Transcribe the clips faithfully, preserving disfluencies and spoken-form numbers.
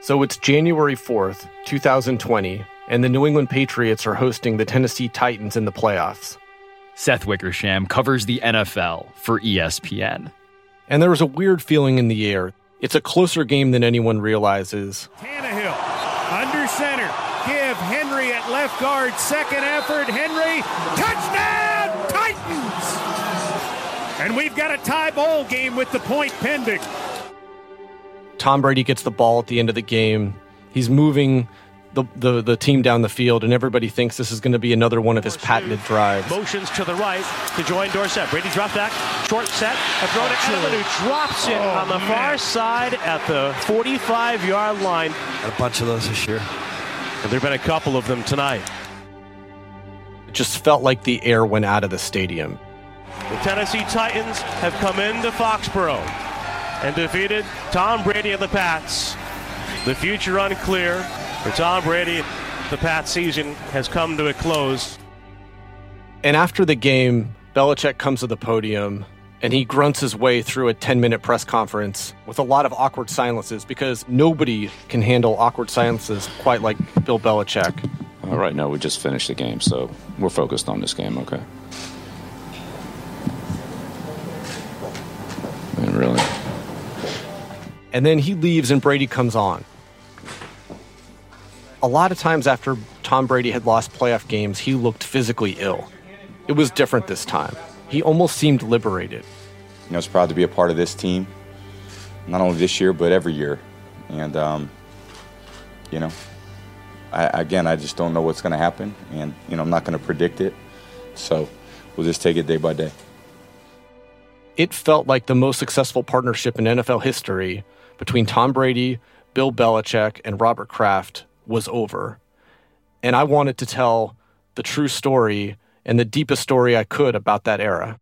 So it's January fourth, twenty twenty, and the New England Patriots are hosting the Tennessee Titans in the playoffs. Seth Wickersham covers the N F L for E S P N. And there was a weird feeling in the air. It's a closer game than anyone realizes. Tannehill, under center, give Henry at left guard, second effort, Henry, touchdown, Titans! And we've got a tie ball game with the point pending. Tom Brady gets the ball at the end of the game. He's moving the, the, the team down the field, and everybody thinks this is going to be another one of his patented drives. Motions to the right to join Dorsett. Brady drops back, short set, a throw to Edelman, who drops it oh, on the man. far side at the forty-five-yard line. Got a bunch of those this year. And there have been a couple of them tonight. It just felt like the air went out of the stadium. The Tennessee Titans have come into Foxborough and defeated Tom Brady and the Pats. The future unclear for Tom Brady. The Pats season has come to a close. And after the game, Belichick comes to the podium and he grunts his way through a ten-minute press conference with a lot of awkward silences because nobody can handle awkward silences quite like Bill Belichick. All right, no, we just finished the game, so we're focused on this game, okay? And really. And then he leaves and Brady comes on. A lot of times after Tom Brady had lost playoff games, he looked physically ill. It was different this time. He almost seemed liberated. You know, it's proud to be a part of this team, not only this year, but every year. And, um, you know, I, again, I just don't know what's going to happen. And, you know, I'm not going to predict it. So we'll just take it day by day. It felt like the most successful partnership in N F L history between Tom Brady, Bill Belichick, and Robert Kraft was over. And I wanted to tell the true story and the deepest story I could about that era.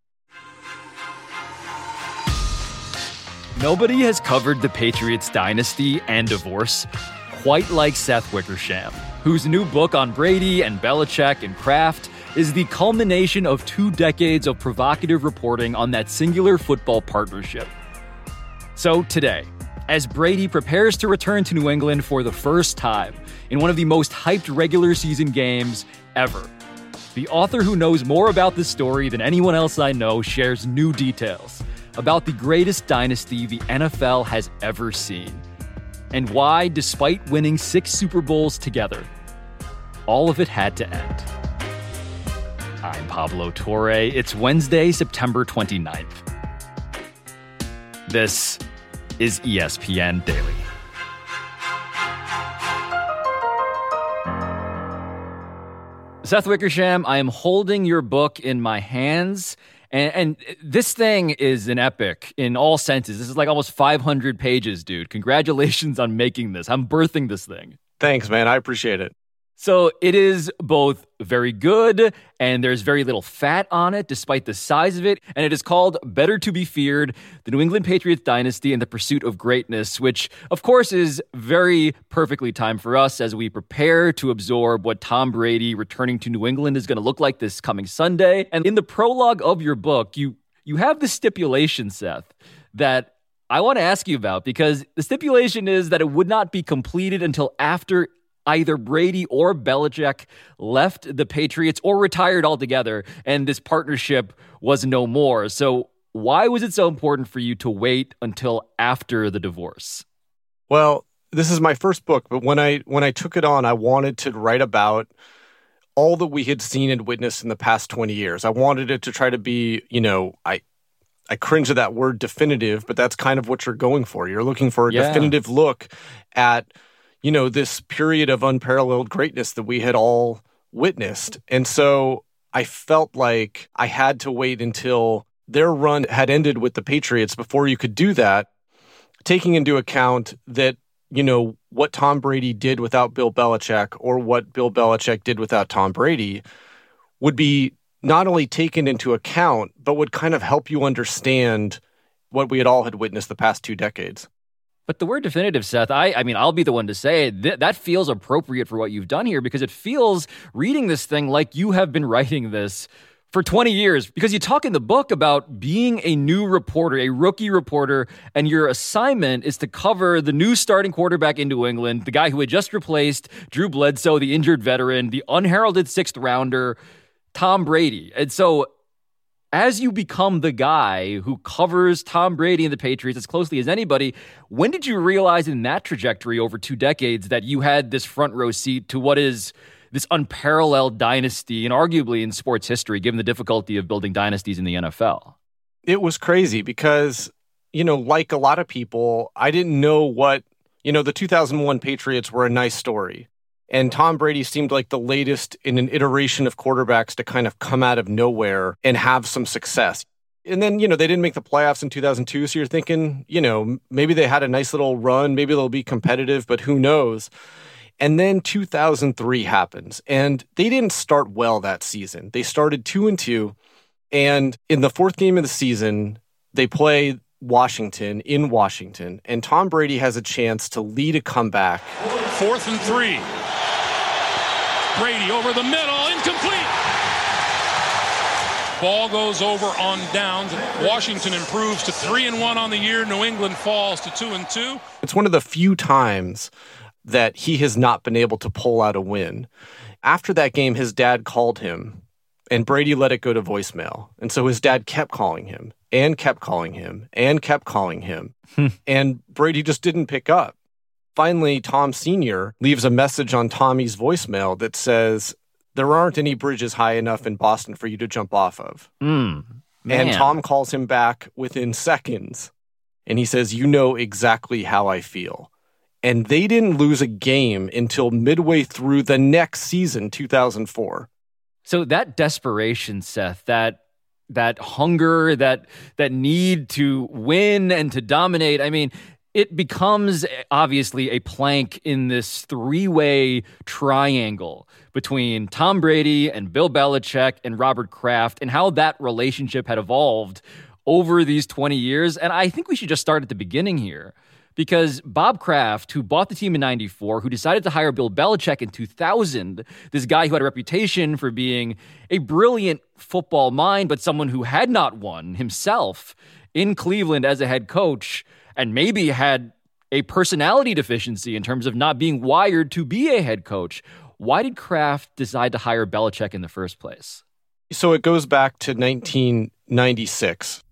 Nobody has covered the Patriots dynasty and divorce quite like Seth Wickersham, whose new book on Brady and Belichick and Kraft is the culmination of two decades of provocative reporting on that singular football partnership. So today, as Brady prepares to return to New England for the first time in one of the most hyped regular season games ever, the author who knows more about this story than anyone else I know shares new details about the greatest dynasty the N F L has ever seen, and why, despite winning six Super Bowls together, all of it had to end. I'm Pablo Torre. It's Wednesday, September twenty-ninth. This is E S P N Daily. Seth Wickersham, I am holding your book in my hands, and, and this thing is an epic in all senses. This is like almost five hundred pages, dude. Congratulations on making this. I'm birthing this thing. Thanks, man. I appreciate it. So it is both very good and there's very little fat on it despite the size of it. And it is called Better to Be Feared, The New England Patriots Dynasty and the Pursuit of Greatness, which of course is very perfectly timed for us as we prepare to absorb what Tom Brady returning to New England is going to look like this coming Sunday. And in the prologue of your book, you, you have the stipulation, Seth, that I want to ask you about, because the stipulation is that it would not be completed until after either Brady or Belichick left the Patriots or retired altogether, and this partnership was no more. So why was it so important for you to wait until after the divorce? Well, this is my first book, but when I when I took it on, I wanted to write about all that we had seen and witnessed in the past twenty years. I wanted it to try to be, you know, I I cringe at that word definitive, but that's kind of what you're going for. You're looking for a yeah. definitive look at, you know, this period of unparalleled greatness that we had all witnessed. And so I felt like I had to wait until their run had ended with the Patriots before you could do that, taking into account that, you know, what Tom Brady did without Bill Belichick or what Bill Belichick did without Tom Brady would be not only taken into account, but would kind of help you understand what we had all had witnessed the past two decades. But the word definitive, Seth, I, I mean, I'll be the one to say it. Th- that feels appropriate for what you've done here, because it feels, reading this thing, like you have been writing this for twenty years, because you talk in the book about being a new reporter, a rookie reporter, and your assignment is to cover the new starting quarterback in New England, the guy who had just replaced Drew Bledsoe, the injured veteran, the unheralded sixth rounder, Tom Brady. And so as you become the guy who covers Tom Brady and the Patriots as closely as anybody, when did you realize in that trajectory over two decades that you had this front row seat to what is this unparalleled dynasty, and arguably in sports history, given the difficulty of building dynasties in the N F L? It was crazy because, you know, like a lot of people, I didn't know what, you know, the two thousand one Patriots were a nice story. And Tom Brady seemed like the latest in an iteration of quarterbacks to kind of come out of nowhere and have some success. And then, you know, they didn't make the playoffs in two thousand two. So you're thinking, you know, maybe they had a nice little run. Maybe they'll be competitive, but who knows? And then two thousand three happens, and they didn't start well that season. They started two and two, and in the fourth game of the season, they play Washington in Washington, and Tom Brady has a chance to lead a comeback. Fourth and three. Brady over the middle, incomplete. Ball goes over on downs. Washington improves to three and one on the year. New England falls to two and two. It's one of the few times that he has not been able to pull out a win. After that game, his dad called him, and Brady let it go to voicemail. And so his dad kept calling him, and kept calling him, and kept calling him. And Brady just didn't pick up. Finally, Tom Senior leaves a message on Tommy's voicemail that says, there aren't any bridges high enough in Boston for you to jump off of. Mm, and Tom calls him back within seconds, and he says, you know exactly how I feel. And they didn't lose a game until midway through the next season, two thousand four. So that desperation, Seth, that that hunger, that that need to win and to dominate, I mean, it becomes obviously a plank in this three-way triangle between Tom Brady and Bill Belichick and Robert Kraft, and how that relationship had evolved over these twenty years. And I think we should just start at the beginning here, because Bob Kraft, who bought the team in ninety-four, who decided to hire Bill Belichick in two thousand, this guy who had a reputation for being a brilliant football mind, but someone who had not won himself in Cleveland as a head coach, and maybe had a personality deficiency in terms of not being wired to be a head coach. Why did Kraft decide to hire Belichick in the first place? So it goes back to nineteen ninety-six.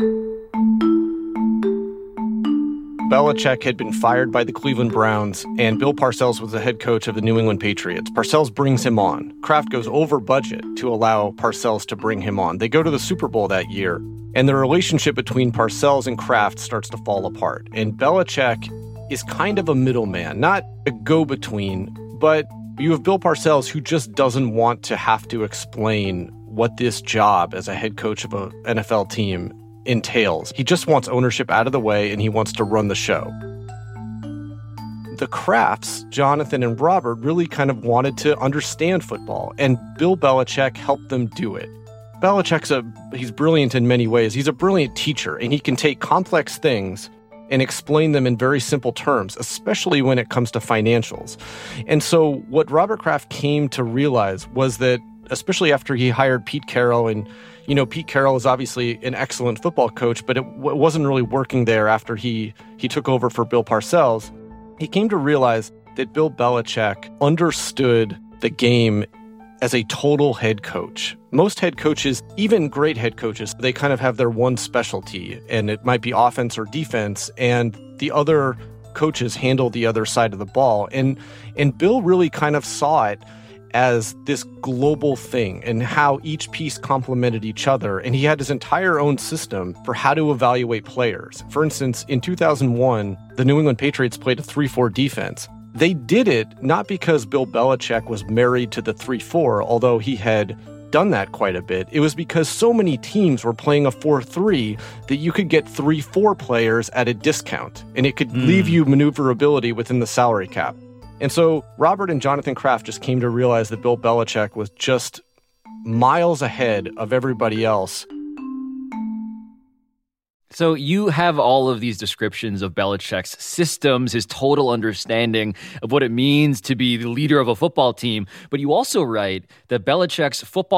Belichick had been fired by the Cleveland Browns, and Bill Parcells was the head coach of the New England Patriots. Parcells brings him on. Kraft goes over budget to allow Parcells to bring him on. They go to the Super Bowl that year, and the relationship between Parcells and Kraft starts to fall apart. And Belichick is kind of a middleman, not a go-between, but you have Bill Parcells, who just doesn't want to have to explain what this job as a head coach of an N F L team entails. He just wants ownership out of the way, and he wants to run the show. The Krafts, Jonathan and Robert, really kind of wanted to understand football, and Bill Belichick helped them do it. Belichick's a, he's brilliant in many ways. He's a brilliant teacher, and he can take complex things and explain them in very simple terms, especially when it comes to financials. And so what Robert Kraft came to realize was that, especially after he hired Pete Carroll, and you know, Pete Carroll is obviously an excellent football coach, but it w- wasn't really working there after he, he took over for Bill Parcells. He came to realize that Bill Belichick understood the game as a total head coach. Most head coaches, even great head coaches, they kind of have their one specialty, and it might be offense or defense, and the other coaches handle the other side of the ball. And and Bill really kind of saw it as this global thing and how each piece complemented each other. And he had his entire own system for how to evaluate players. For instance, in two thousand one, the New England Patriots played a three four defense. They did it not because Bill Belichick was married to the three four, although he had done that quite a bit. It was because so many teams were playing a four three that you could get three four players at a discount, and it could mm. leave you maneuverability within the salary cap. And so Robert and Jonathan Kraft just came to realize that Bill Belichick was just miles ahead of everybody else. So you have all of these descriptions of Belichick's systems, his total understanding of what it means to be the leader of a football team, but you also write that Belichick's football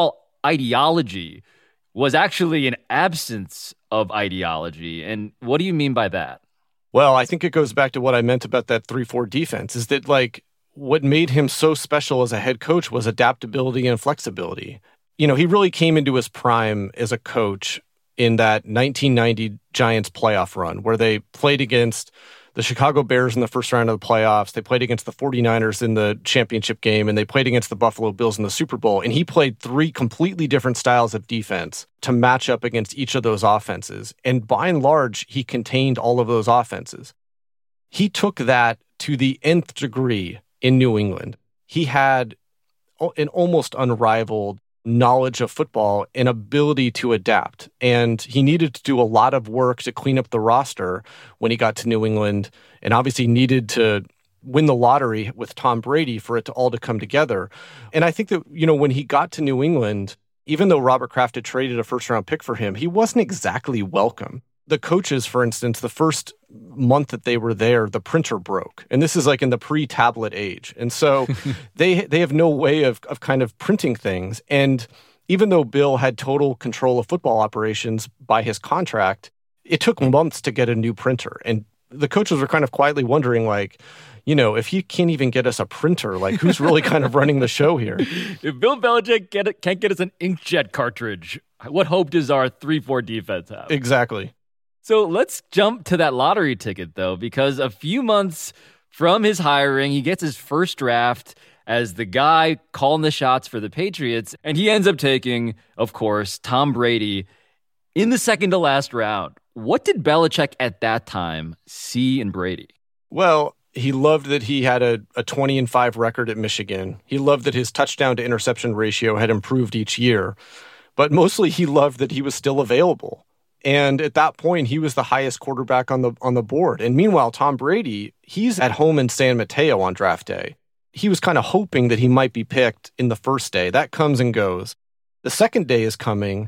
ideology was actually an absence of ideology. And what do you mean by that? Well, I think it goes back to what I meant about that three four defense, is that, like, what made him so special as a head coach was adaptability and flexibility. You know, he really came into his prime as a coach in that nineteen ninety Giants playoff run where they played against the Chicago Bears in the first round of the playoffs. They played against the forty-niners in the championship game, and they played against the Buffalo Bills in the Super Bowl. And he played three completely different styles of defense to match up against each of those offenses. And by and large, he contained all of those offenses. He took that to the nth degree in New England. He had an almost unrivaled knowledge of football and ability to adapt. And he needed to do a lot of work to clean up the roster when he got to New England, and obviously needed to win the lottery with Tom Brady for it to all to come together. And I think that, you know, when he got to New England, even though Robert Kraft had traded a first round pick for him, he wasn't exactly welcome. The coaches, for instance, the first month that they were there, the printer broke. And this is like in the pre-tablet age. And so they they have no way of, of kind of printing things. And even though Bill had total control of football operations by his contract, it took months to get a new printer. And the coaches were kind of quietly wondering, like, you know, if he can't even get us a printer, like, who's really kind of running the show here? If Bill Belichick get it, can't get us an inkjet cartridge, what hope does our three four defense have? Exactly. So let's jump to that lottery ticket, though, because a few months from his hiring, he gets his first draft as the guy calling the shots for the Patriots, and he ends up taking, of course, Tom Brady in the second to last round. What did Belichick at that time see in Brady? Well, he loved that he had a, a twenty and five record at Michigan. He loved that his touchdown to interception ratio had improved each year. But mostly he loved that he was still available. And at that point, he was the highest quarterback on the on the board. And meanwhile, Tom Brady, he's at home in San Mateo on draft day. He was kind of hoping that he might be picked in the first day. That comes and goes. The second day is coming,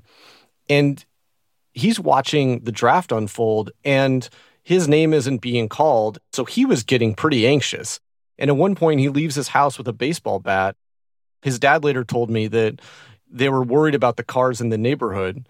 and he's watching the draft unfold, and his name isn't being called. So he was getting pretty anxious. And at one point, he leaves his house with a baseball bat. His dad later told me that they were worried about the cars in the neighborhood.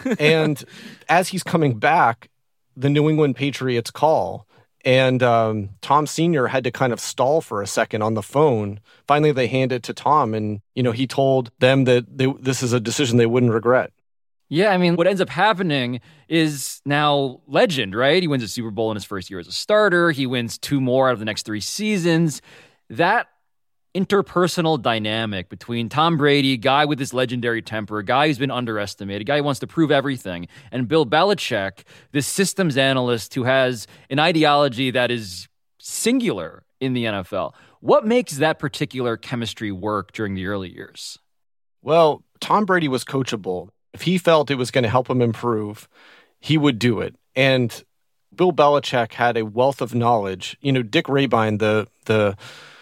And as he's coming back, the New England Patriots call. And um, Tom Senior had to kind of stall for a second on the phone. Finally, they hand it to Tom. And, you know, he told them that they, this is a decision they wouldn't regret. Yeah, I mean, what ends up happening is now legend, right? He wins a Super Bowl in his first year as a starter. He wins two more out of the next three seasons. That interpersonal dynamic between Tom Brady, guy with this legendary temper, a guy who's been underestimated, a guy who wants to prove everything, and Bill Belichick, this systems analyst who has an ideology that is singular in the N F L. What makes that particular chemistry work during the early years? Well, Tom Brady was coachable. If he felt it was going to help him improve, he would do it. And Bill Belichick had a wealth of knowledge. You know, Dick Rabine, the the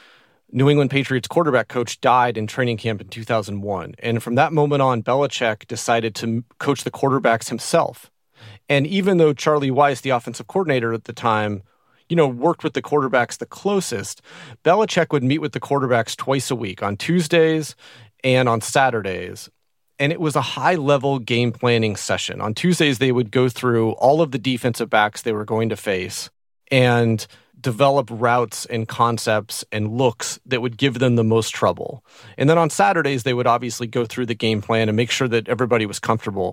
New England Patriots quarterback coach, died in training camp in two thousand one. And from that moment on, Belichick decided to coach the quarterbacks himself. And even though Charlie Weis, the offensive coordinator at the time, you know, worked with the quarterbacks the closest, Belichick would meet with the quarterbacks twice a week, on Tuesdays and on Saturdays. And it was a high-level game planning session. On Tuesdays, they would go through all of the defensive backs they were going to face and develop routes and concepts and looks that would give them the most trouble. And then on Saturdays, they would obviously go through the game plan and make sure that everybody was comfortable.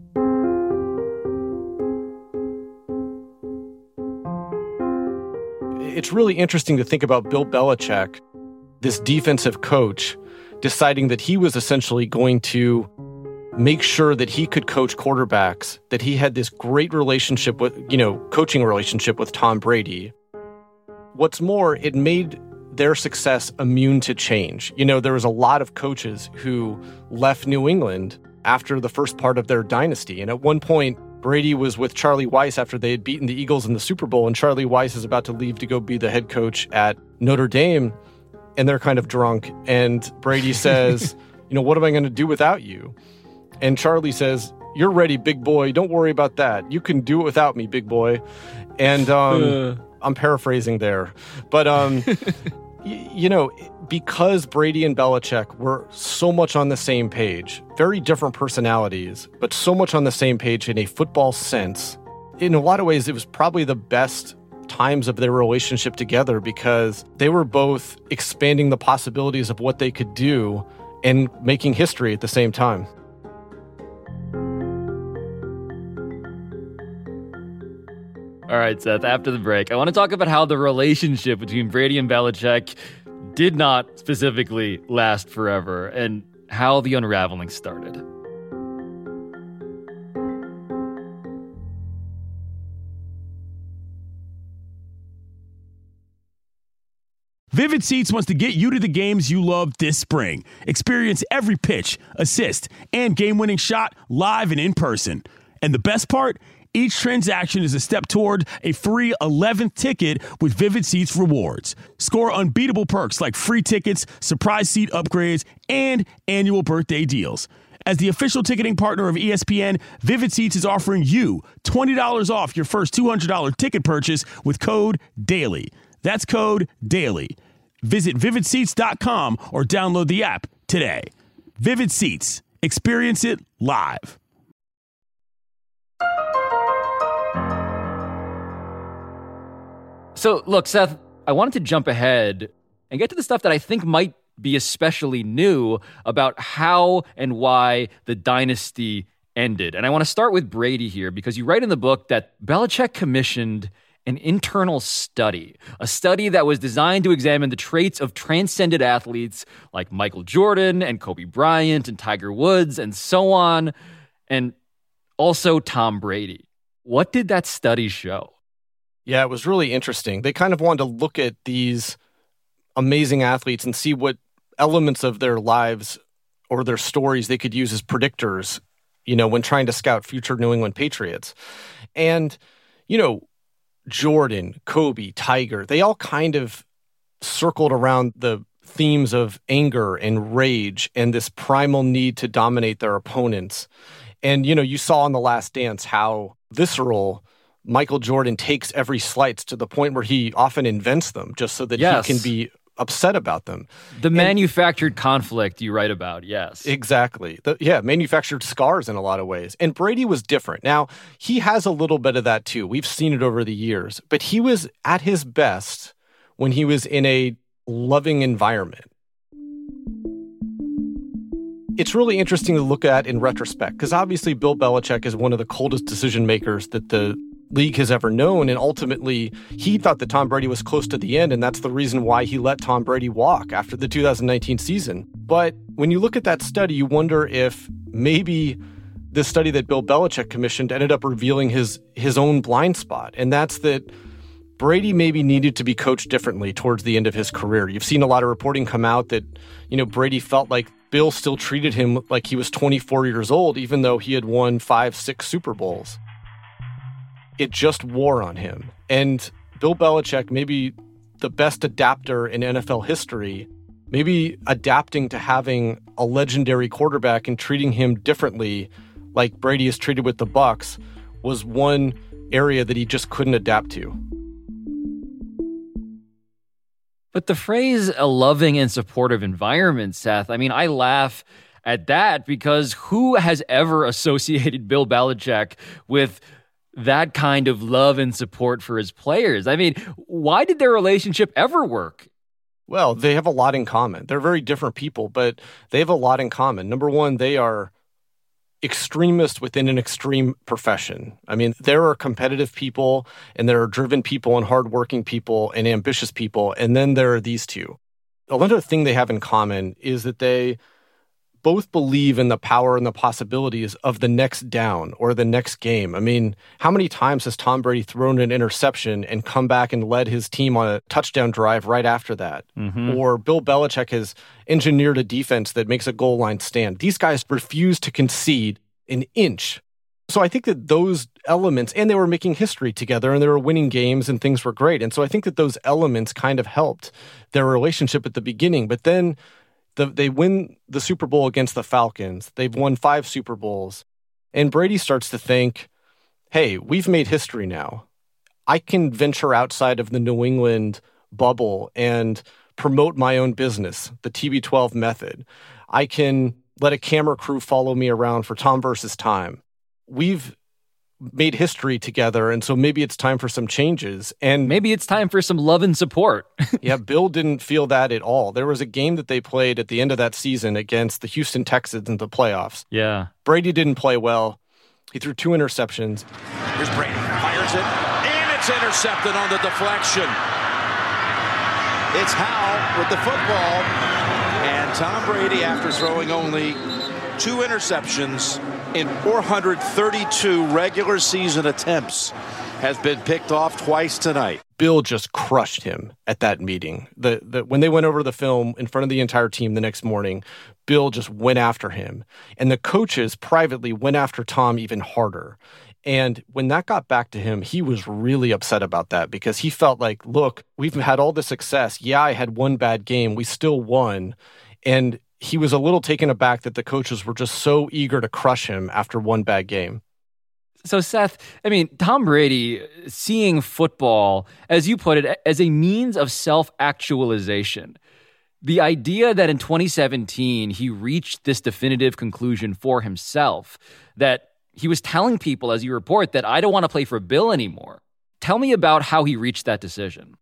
It's really interesting to think about Bill Belichick, this defensive coach, deciding that he was essentially going to make sure that he could coach quarterbacks, that he had this great relationship with, you know, coaching relationship with Tom Brady. What's more, it made their success immune to change. You know, there was a lot of coaches who left New England after the first part of their dynasty. And at one point, Brady was with Charlie Weis after they had beaten the Eagles in the Super Bowl, and Charlie Weis is about to leave to go be the head coach at Notre Dame, and they're kind of drunk. And Brady says, you know, what am I going to do without you? And Charlie says, you're ready, big boy. Don't worry about that. You can do it without me, big boy. And um, uh. I'm paraphrasing there. But um, You know, because Brady and Belichick were so much on the same page, very different personalities, but so much on the same page in a football sense, in a lot of ways, it was probably the best times of their relationship together because they were both expanding the possibilities of what they could do and making history at the same time. All right, Seth, after the break, I want to talk about how the relationship between Brady and Belichick did not specifically last forever and how the unraveling started. Vivid Seats wants to get you to the games you love this spring. Experience every pitch, assist, and game-winning shot live and in person. And the best part? Each transaction is a step toward a free eleventh ticket with Vivid Seats rewards. Score unbeatable perks like free tickets, surprise seat upgrades, and annual birthday deals. As the official ticketing partner of E S P N, Vivid Seats is offering you twenty dollars off your first two hundred dollars ticket purchase with code DAILY. That's code DAILY. Visit vivid seats dot com or download the app today. Vivid Seats. Experience it live. So, look, Seth, I wanted to jump ahead and get to the stuff that I think might be especially new about how and why the dynasty ended. And I want to start with Brady here because you write in the book that Belichick commissioned an internal study, a study that was designed to examine the traits of transcended athletes like Michael Jordan and Kobe Bryant and Tiger Woods and so on, and also Tom Brady. What did that study show? Yeah, it was really interesting. They kind of wanted to look at these amazing athletes and see what elements of their lives or their stories they could use as predictors, you know, when trying to scout future New England Patriots. And, you know, Jordan, Kobe, Tiger, they all kind of circled around the themes of anger and rage and this primal need to dominate their opponents. And, you know, you saw in The Last Dance how visceral Michael Jordan takes every slight to the point where he often invents them just so that yes. he can be upset about them. The and, manufactured conflict you write about, yes. Exactly. The, yeah, manufactured scars in a lot of ways. And Brady was different. Now, he has a little bit of that too. We've seen it over the years. But he was at his best when he was in a loving environment. It's really interesting to look at in retrospect because obviously Bill Belichick is one of the coldest decision makers that the league has ever known, and ultimately he thought that Tom Brady was close to the end, and that's the reason why he let Tom Brady walk after the two thousand nineteen season. But when you look at that study, you wonder if maybe the study that Bill Belichick commissioned ended up revealing his his own blind spot, and that's that Brady maybe needed to be coached differently towards the end of his career. You've seen a lot of reporting come out that, you know, Brady felt like Bill still treated him like he was twenty-four years old, even though he had won five, six Super Bowls. It just wore on him. And Bill Belichick, maybe the best adapter in N F L history, maybe adapting to having a legendary quarterback and treating him differently like Brady is treated with the Bucs, was one area that he just couldn't adapt to. But the phrase a loving and supportive environment, Seth, I mean, I laugh at that because who has ever associated Bill Belichick with that kind of love and support for his players? I mean, why did their relationship ever work? Well, they have a lot in common. They're very different people, but they have a lot in common. Number one, they are extremists within an extreme profession. I mean, there are competitive people, and there are driven people, and hardworking people, and ambitious people, and then there are these two. Another thing they have in common is that they both believe in the power and the possibilities of the next down or the next game. I mean, how many times has Tom Brady thrown an interception and come back and led his team on a touchdown drive right after that? Mm-hmm. Or Bill Belichick has engineered a defense that makes a goal line stand. These guys refuse to concede an inch. So I think that those elements, and they were making history together and they were winning games and things were great. And so I think that those elements kind of helped their relationship at the beginning. But then The, they win the Super Bowl against the Falcons. They've won five Super Bowls. And Brady starts to think, hey, we've made history now. I can venture outside of the New England bubble and promote my own business, the T B twelve method. I can let a camera crew follow me around for Tom versus Time. We've made history together, and so maybe it's time for some changes. And maybe it's time for some love and support. Yeah, Bill didn't feel that at all. There was a game that they played at the end of that season against the Houston Texans in the playoffs. Yeah. Brady didn't play well. He threw two interceptions. Here's Brady, fires it, and it's intercepted on the deflection. It's Howell with the football, and Tom Brady, after throwing only two interceptions in four hundred thirty-two regular season attempts, has been picked off twice tonight. Bill just crushed him at that meeting. The, the when they went over the film in front of the entire team the next morning, Bill just went after him. And the coaches privately went after Tom even harder. And when that got back to him, he was really upset about that because he felt like, look, we've had all this success. Yeah, I had one bad game. We still won. And he was a little taken aback that the coaches were just so eager to crush him after one bad game. So, Seth, I mean, Tom Brady seeing football, as you put it, as a means of self-actualization. The idea that in twenty seventeen, he reached this definitive conclusion for himself, that he was telling people, as you report, that I don't want to play for Bill anymore. Tell me about how he reached that decision.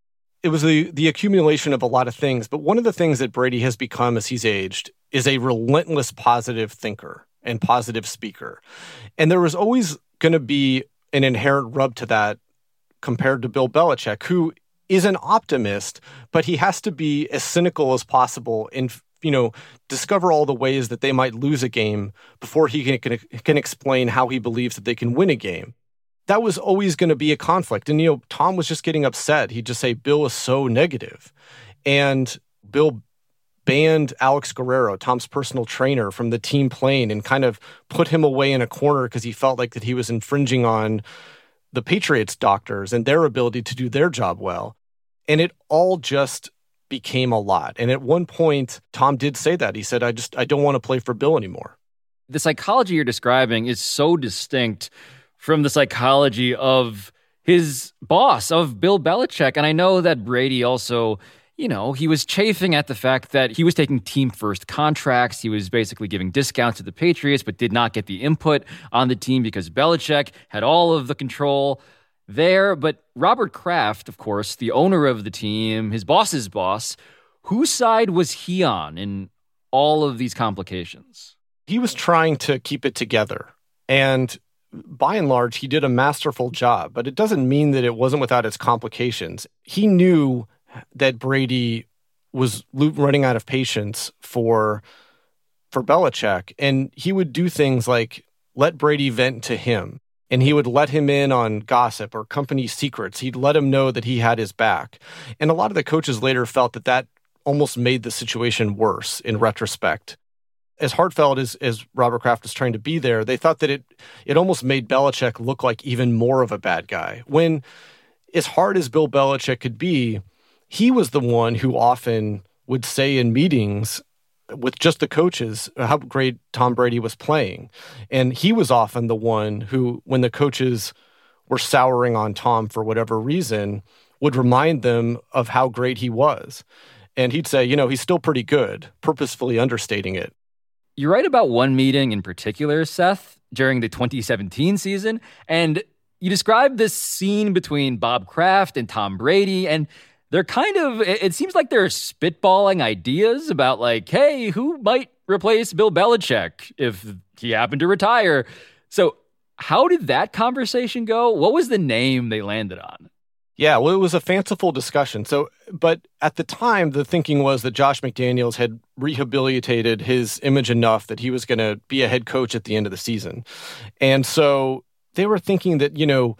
It was the, the accumulation of a lot of things, but one of the things that Brady has become as he's aged is a relentless positive thinker and positive speaker. And there was always going to be an inherent rub to that compared to Bill Belichick, who is an optimist, but he has to be as cynical as possible and, you know, discover all the ways that they might lose a game before he can, can, can explain how he believes that they can win a game. That was always going to be a conflict. And, you know, Tom was just getting upset. He'd just say, Bill is so negative. And Bill banned Alex Guerrero, Tom's personal trainer, from the team plane and kind of put him away in a corner because he felt like that he was infringing on the Patriots doctors and their ability to do their job well. And it all just became a lot. And at one point, Tom did say that. He said, I just, I don't want to play for Bill anymore. The psychology you're describing is so distinct from the psychology of his boss, of Bill Belichick. And I know that Brady also, you know, he was chafing at the fact that he was taking team-first contracts. He was basically giving discounts to the Patriots, but did not get the input on the team because Belichick had all of the control there. But Robert Kraft, of course, the owner of the team, his boss's boss, whose side was he on in all of these complications? He was trying to keep it together. And by and large, he did a masterful job, but it doesn't mean that it wasn't without its complications. He knew that Brady was running out of patience for for Belichick, and he would do things like let Brady vent to him, and he would let him in on gossip or company secrets. He'd let him know that he had his back. And a lot of the coaches later felt that that almost made the situation worse in retrospect. As heartfelt as, as Robert Kraft was trying to be there, they thought that it it almost made Belichick look like even more of a bad guy. When, as hard as Bill Belichick could be, he was the one who often would say in meetings with just the coaches how great Tom Brady was playing. And he was often the one who, when the coaches were souring on Tom for whatever reason, would remind them of how great he was. And he'd say, you know, he's still pretty good, purposefully understating it. You write about one meeting in particular, Seth, during the twenty seventeen season, and you describe this scene between Bob Kraft and Tom Brady, and they're kind of, it seems like they're spitballing ideas about like, hey, who might replace Bill Belichick if he happened to retire? So how did that conversation go? What was the name they landed on? Yeah, well, it was a fanciful discussion. So, but at the time, the thinking was that Josh McDaniels had rehabilitated his image enough that he was going to be a head coach at the end of the season. And so they were thinking that, you know,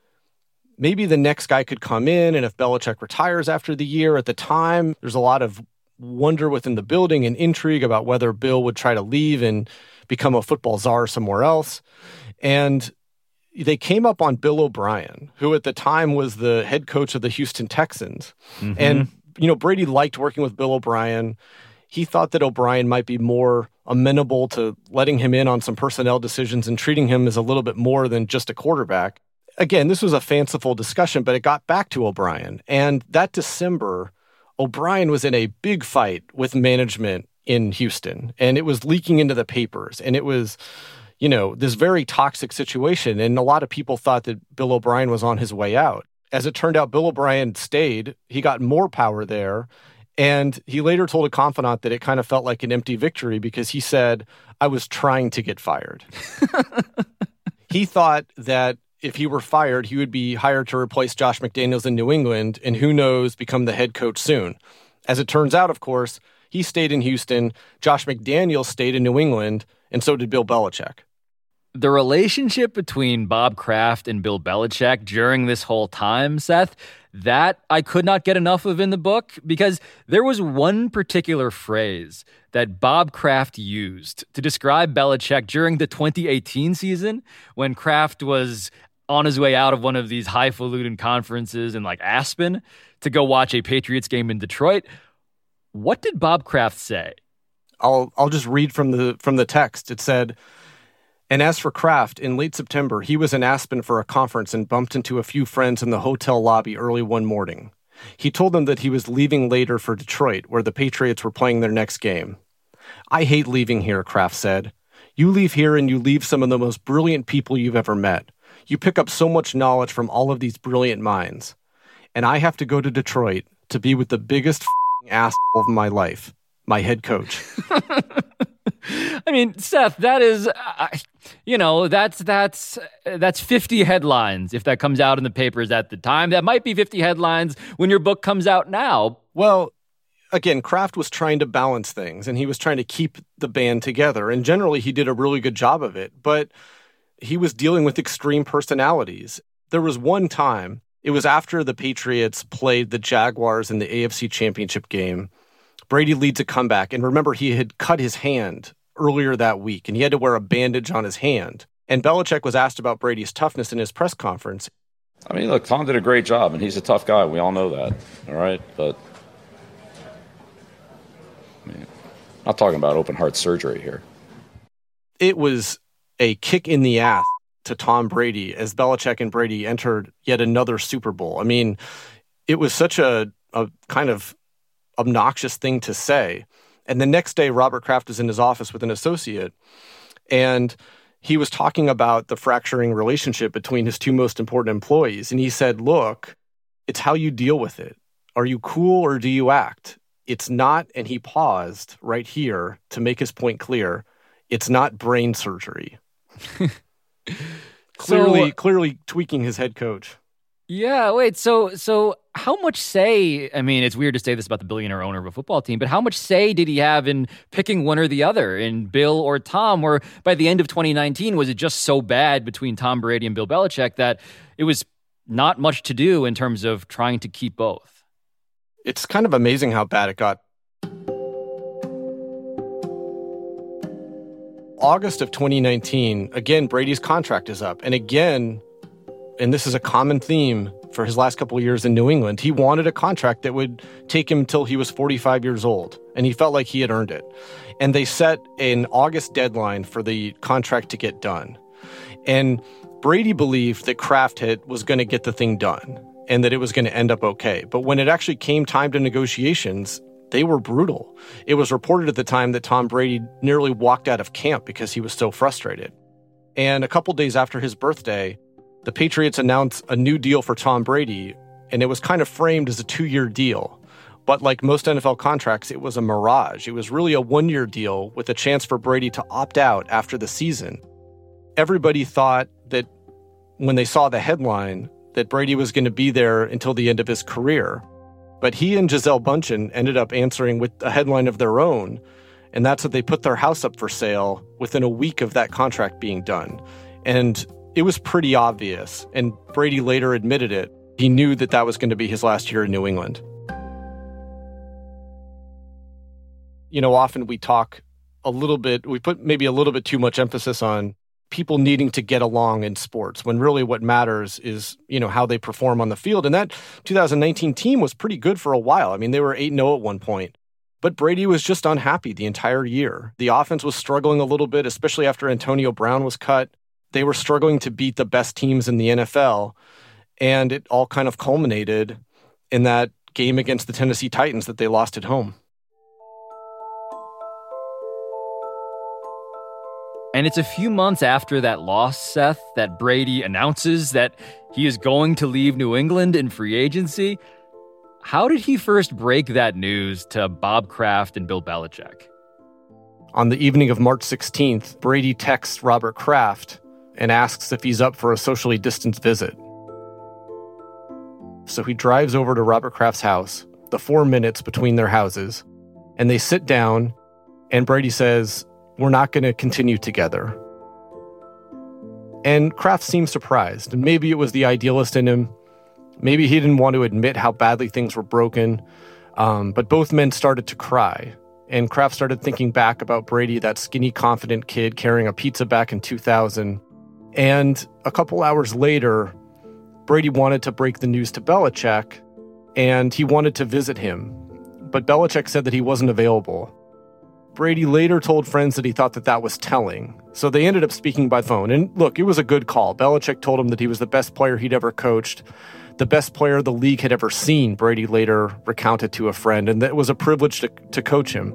maybe the next guy could come in, and if Belichick retires after the year, at the time, there's a lot of wonder within the building and intrigue about whether Bill would try to leave and become a football czar somewhere else. And they came up on Bill O'Brien, who at the time was the head coach of the Houston Texans. Mm-hmm. And, you know, Brady liked working with Bill O'Brien. He thought that O'Brien might be more amenable to letting him in on some personnel decisions and treating him as a little bit more than just a quarterback. Again, this was a fanciful discussion, but it got back to O'Brien. And that December, O'Brien was in a big fight with management in Houston, and it was leaking into the papers, and it was, you know, this very toxic situation, and a lot of people thought that Bill O'Brien was on his way out. As it turned out, Bill O'Brien stayed. He got more power there, and he later told a confidant that it kind of felt like an empty victory because he said, I was trying to get fired. He thought that if he were fired, he would be hired to replace Josh McDaniels in New England, and who knows, become the head coach soon. As it turns out, of course, he stayed in Houston, Josh McDaniels stayed in New England, and so did Bill Belichick. The relationship between Bob Kraft and Bill Belichick during this whole time, Seth, that I could not get enough of in the book because there was one particular phrase that Bob Kraft used to describe Belichick during the twenty eighteen season when Kraft was on his way out of one of these highfalutin conferences in like Aspen to go watch a Patriots game in Detroit. What did Bob Kraft say? I'll I'll just read from the from the text. It said, and as for Kraft, in late September, he was in Aspen for a conference and bumped into a few friends in the hotel lobby early one morning. He told them that he was leaving later for Detroit, where the Patriots were playing their next game. I hate leaving here, Kraft said. You leave here and you leave some of the most brilliant people you've ever met. You pick up so much knowledge from all of these brilliant minds. And I have to go to Detroit to be with the biggest f***ing asshole of my life, my head coach. I mean, Seth, that is, uh, you know, that's that's that's fifty headlines if that comes out in the papers at the time. That might be fifty headlines when your book comes out now. Well, again, Kraft was trying to balance things, and he was trying to keep the band together. And generally, he did a really good job of it. But he was dealing with extreme personalities. There was one time, it was after the Patriots played the Jaguars in the A F C Championship game. Brady leads a comeback. And remember, he had cut his hand earlier that week, and he had to wear a bandage on his hand. And Belichick was asked about Brady's toughness in his press conference. I mean, look, Tom did a great job, and he's a tough guy. We all know that, all right? But, I mean, I'm not talking about open-heart surgery here. It was a kick in the ass to Tom Brady as Belichick and Brady entered yet another Super Bowl. I mean, it was such a, a kind of obnoxious thing to say. And the next day, Robert Kraft was in his office with an associate, and he was talking about the fracturing relationship between his two most important employees. And he said, look, it's how you deal with it. Are you cool or do you act? It's not, and he paused right here to make his point clear, it's not brain surgery. clearly, so, clearly tweaking his head coach. Yeah, wait, so so how much say, I mean, it's weird to say this about the billionaire owner of a football team, but how much say did he have in picking one or the other, in Bill or Tom, or by the end of twenty nineteen, was it just so bad between Tom Brady and Bill Belichick that it was not much to do in terms of trying to keep both? It's kind of amazing how bad it got. August of twenty nineteen, again, Brady's contract is up, and again, and this is a common theme for his last couple of years in New England, he wanted a contract that would take him till he was forty-five years old, and he felt like he had earned it. And they set an August deadline for the contract to get done. And Brady believed that Kraft had, was going to get the thing done and that it was going to end up okay. But when it actually came time to negotiations, they were brutal. It was reported at the time that Tom Brady nearly walked out of camp because he was so frustrated. And a couple days after his birthday, the Patriots announced a new deal for Tom Brady, and it was kind of framed as a two-year deal. But like most N F L contracts, it was a mirage. It was really a one-year deal with a chance for Brady to opt out after the season. Everybody thought that when they saw the headline that Brady was going to be there until the end of his career. But he and Gisele Bündchen ended up answering with a headline of their own, and that's that they put their house up for sale within a week of that contract being done. And it was pretty obvious, and Brady later admitted it. He knew that that was going to be his last year in New England. You know, often we talk a little bit, we put maybe a little bit too much emphasis on people needing to get along in sports, when really what matters is, you know, how they perform on the field. And that two thousand nineteen team was pretty good for a while. I mean, they were eight and oh at one point. But Brady was just unhappy the entire year. The offense was struggling a little bit, especially after Antonio Brown was cut. They were struggling to beat the best teams in the N F L, and it all kind of culminated in that game against the Tennessee Titans that they lost at home. And it's a few months after that loss, Seth, that Brady announces that he is going to leave New England in free agency. How did he first break that news to Bob Kraft and Bill Belichick? On the evening of March sixteenth, Brady texts Robert Kraft and asks if he's up for a socially distanced visit. So he drives over to Robert Kraft's house, the four minutes between their houses, and they sit down, and Brady says, "We're not going to continue together." And Kraft seemed surprised, and maybe it was the idealist in him. Maybe he didn't want to admit how badly things were broken, um, but both men started to cry. And Kraft started thinking back about Brady, that skinny, confident kid carrying a pizza back in two thousand. And a couple hours later, Brady wanted to break the news to Belichick, and he wanted to visit him. But Belichick said that he wasn't available. Brady later told friends that he thought that that was telling. So they ended up speaking by phone. And look, it was a good call. Belichick told him that he was the best player he'd ever coached, the best player the league had ever seen, Brady later recounted to a friend, and that it was a privilege to, to coach him.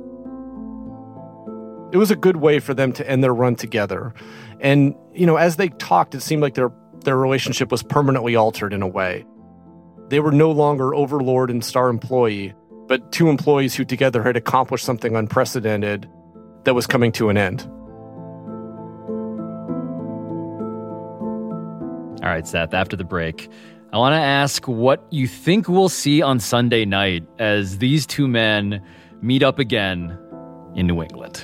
It was a good way for them to end their run together. And, you know, as they talked, it seemed like their their relationship was permanently altered in a way. They were no longer overlord and star employee, but two employees who together had accomplished something unprecedented that was coming to an end. All right, Seth, after the break, I want to ask what you think we'll see on Sunday night as these two men meet up again in New England.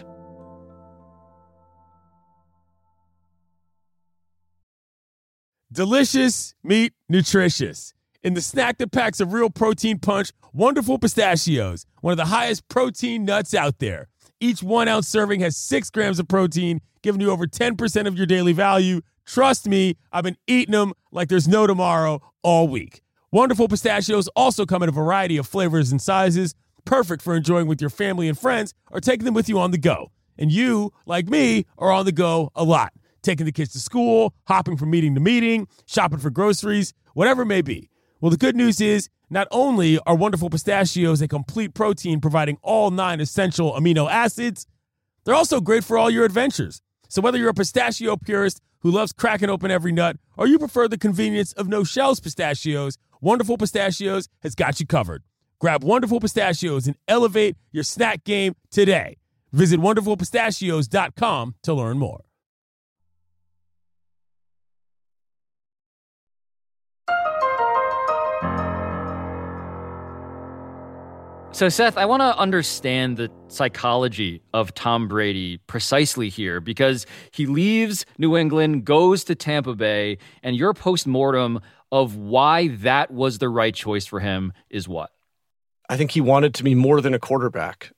Delicious meat, nutritious. In the snack that packs a real protein punch, Wonderful Pistachios, one of the highest protein nuts out there. Each one-ounce serving has six grams of protein, giving you over ten percent of your daily value. Trust me, I've been eating them like there's no tomorrow all week. Wonderful Pistachios also come in a variety of flavors and sizes, perfect for enjoying with your family and friends or taking them with you on the go. And you, like me, are on the go a lot. Taking the kids to school, hopping from meeting to meeting, shopping for groceries, whatever it may be. Well, the good news is not only are Wonderful Pistachios a complete protein providing all nine essential amino acids, they're also great for all your adventures. So whether you're a pistachio purist who loves cracking open every nut or you prefer the convenience of no-shells pistachios, Wonderful Pistachios has got you covered. Grab Wonderful Pistachios and elevate your snack game today. Visit wonderful pistachios dot com to learn more. So, Seth, I want to understand the psychology of Tom Brady precisely here because he leaves New England, goes to Tampa Bay, and your postmortem of why that was the right choice for him is what? I think he wanted to be more than a quarterback.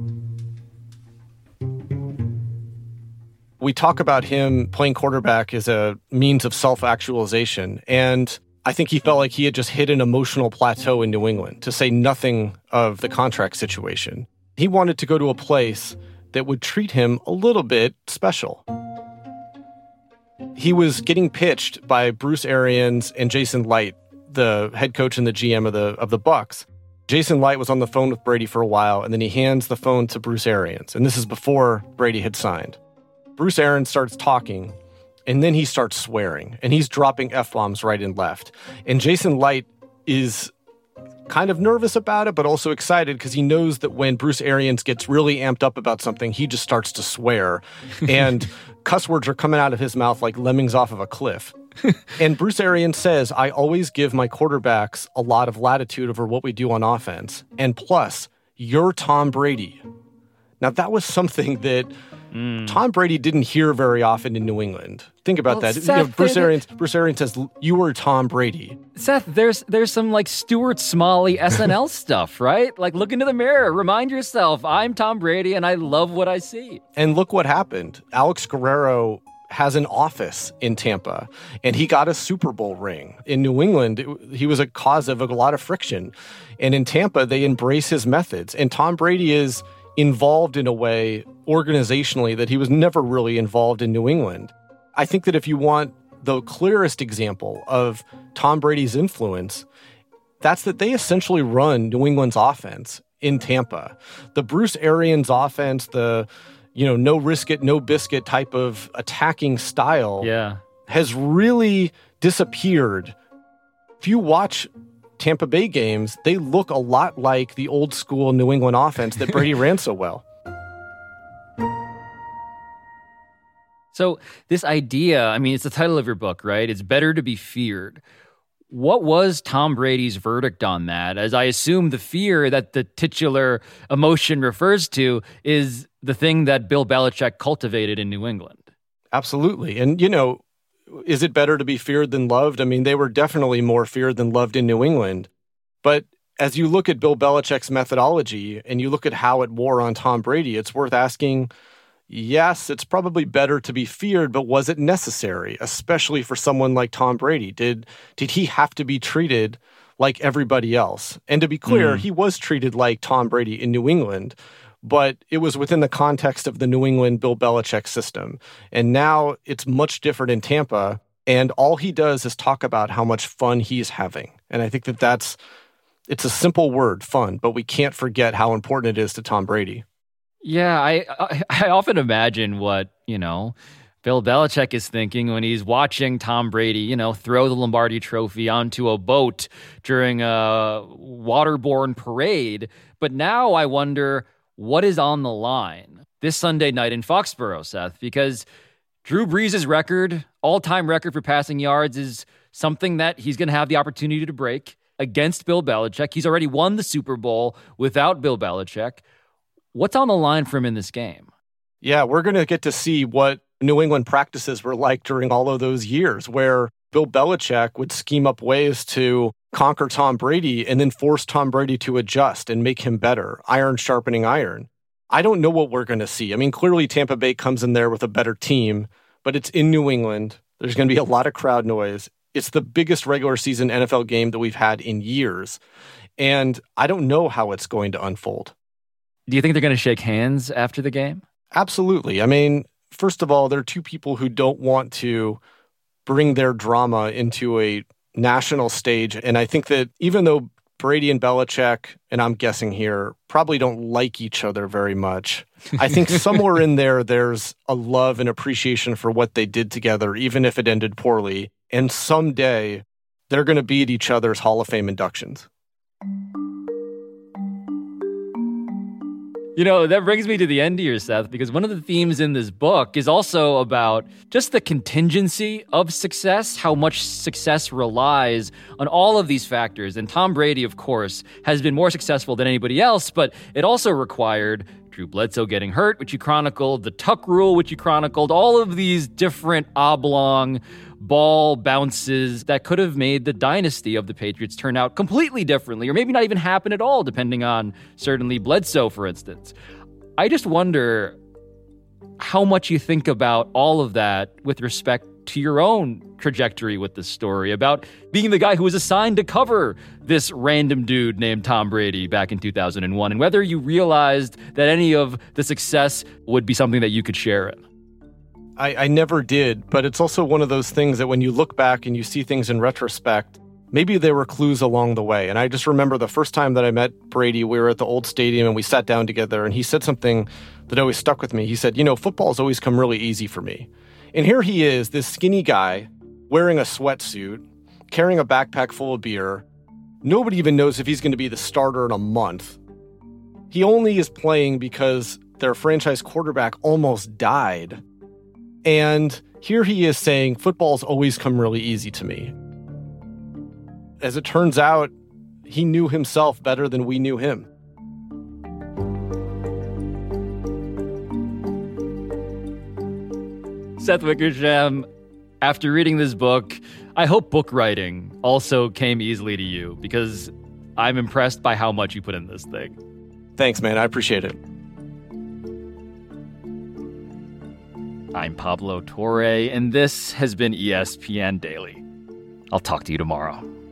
We talk about him playing quarterback as a means of self-actualization, and I think he felt like he had just hit an emotional plateau in New England, to say nothing of the contract situation. He wanted to go to a place that would treat him a little bit special. He was getting pitched by Bruce Arians and Jason Light, the head coach and the G M of the of the Bucs. Jason Light was on the phone with Brady for a while, and then he hands the phone to Bruce Arians, and this is before Brady had signed. Bruce Arians starts talking, and then he starts swearing, and he's dropping F-bombs right and left. And Jason Light is kind of nervous about it, but also excited because he knows that when Bruce Arians gets really amped up about something, he just starts to swear. And cuss words are coming out of his mouth like lemmings off of a cliff. And Bruce Arians says, I always give my quarterbacks a lot of latitude over what we do on offense. And plus, you're Tom Brady. Now, that was something that Mm. Tom Brady didn't hear very often in New England. Think about well, that. Seth, you know, Bruce Arians, Bruce Arians says, you were Tom Brady. Seth, there's there's some like Stuart Smalley S N L stuff, right? Like look into the mirror, remind yourself, I'm Tom Brady and I love what I see. And look what happened. Alex Guerrero has an office in Tampa, and he got a Super Bowl ring. In New England, it, he was a cause of a lot of friction. And in Tampa, they embrace his methods. And Tom Brady is involved in a way organizationally that he was never really involved in New England. I think that if you want the clearest example of Tom Brady's influence, that's that they essentially run New England's offense in Tampa. The Bruce Arians offense, the, you know, no risk it, no biscuit type of attacking style yeah. has really disappeared. If you watch Tampa Bay games, they look a lot like the old school New England offense that Brady ran so well. So this idea, I mean, it's the title of your book, right? It's better to be feared. What was Tom Brady's verdict on that? As I assume the fear that the titular emotion refers to is the thing that Bill Belichick cultivated in New England. Absolutely. And, you know, is it better to be feared than loved? I mean, they were definitely more feared than loved in New England. But as you look at Bill Belichick's methodology and you look at how it wore on Tom Brady, it's worth asking, yes, it's probably better to be feared, but was it necessary, especially for someone like Tom Brady? Did did he have to be treated like everybody else? And to be clear, mm. he was treated like Tom Brady in New England, but it was within the context of the New England Bill Belichick system. And now it's much different in Tampa, and all he does is talk about how much fun he's having. And I think that that's, it's a simple word, fun, but we can't forget how important it is to Tom Brady. Yeah, I, I I often imagine what, you know, Bill Belichick is thinking when he's watching Tom Brady, you know, throw the Lombardi Trophy onto a boat during a waterborne parade. But now I wonder what is on the line this Sunday night in Foxborough, Seth, because Drew Brees' record, all-time record for passing yards, is something that he's going to have the opportunity to break against Bill Belichick. He's already won the Super Bowl without Bill Belichick. What's on the line for him in this game? Yeah, we're going to get to see what New England practices were like during all of those years where Bill Belichick would scheme up ways to conquer Tom Brady and then force Tom Brady to adjust and make him better, iron sharpening iron. I don't know what we're going to see. I mean, clearly Tampa Bay comes in there with a better team, but it's in New England. There's going to be a lot of crowd noise. It's the biggest regular season N F L game that we've had in years, and I don't know how it's going to unfold. Do you think they're going to shake hands after the game? Absolutely. I mean, first of all, there are two people who don't want to bring their drama into a national stage. And I think that even though Brady and Belichick, and I'm guessing here, probably don't like each other very much, I think somewhere in there, there's a love and appreciation for what they did together, even if it ended poorly. And someday, they're going to be at each other's Hall of Fame inductions. You know, that brings me to the end here, Seth, because one of the themes in this book is also about just the contingency of success, how much success relies on all of these factors. And Tom Brady, of course, has been more successful than anybody else, but it also required Drew Bledsoe getting hurt, which you chronicled, the Tuck rule, which you chronicled, all of these different oblong ball bounces that could have made the dynasty of the Patriots turn out completely differently, or maybe not even happen at all, depending on certainly Bledsoe, for instance. I just wonder how much you think about all of that with respect to your own trajectory with this story, about being the guy who was assigned to cover this random dude named Tom Brady back in two thousand one, and whether you realized that any of the success would be something that you could share in. I, I never did, but it's also one of those things that when you look back and you see things in retrospect, maybe there were clues along the way. And I just remember the first time that I met Brady, we were at the old stadium and we sat down together and he said something that always stuck with me. He said, you know, football's always come really easy for me. And here he is, this skinny guy wearing a sweatsuit, carrying a backpack full of beer. Nobody even knows if he's going to be the starter in a month. He only is playing because their franchise quarterback almost died. And here he is saying, football's always come really easy to me. As it turns out, he knew himself better than we knew him. Seth Wickersham, after reading this book, I hope book writing also came easily to you, because I'm impressed by how much you put in this thing. Thanks, man. I appreciate it. I'm Pablo Torre, and this has been E S P N Daily. I'll talk to you tomorrow.